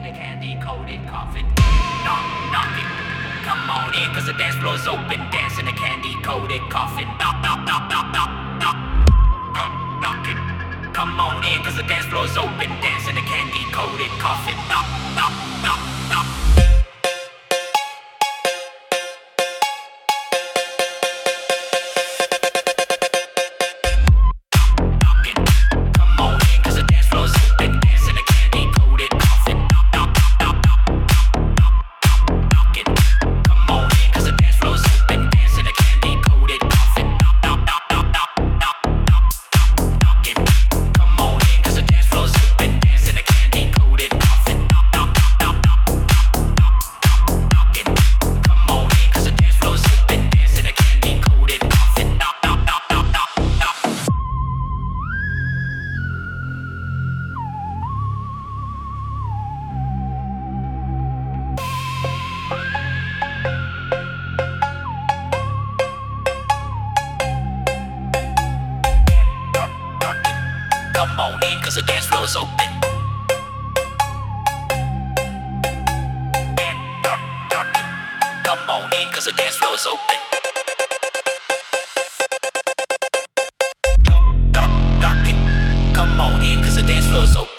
a candy-coated coffin. Knock, knock it. Come on in, cause the dance floor's open. Dance in a candy-coated coffin. Knock, knock, knock, knock, knock, knock. Knock it. Come on in, cause the dance floor's open. Dance in a candy-coated coffin. Knock, knock, knock, knock. Come on in, cause the dance floor's open. Come on in, cause the dance floor's open. Come on in, cause the dance floor's open.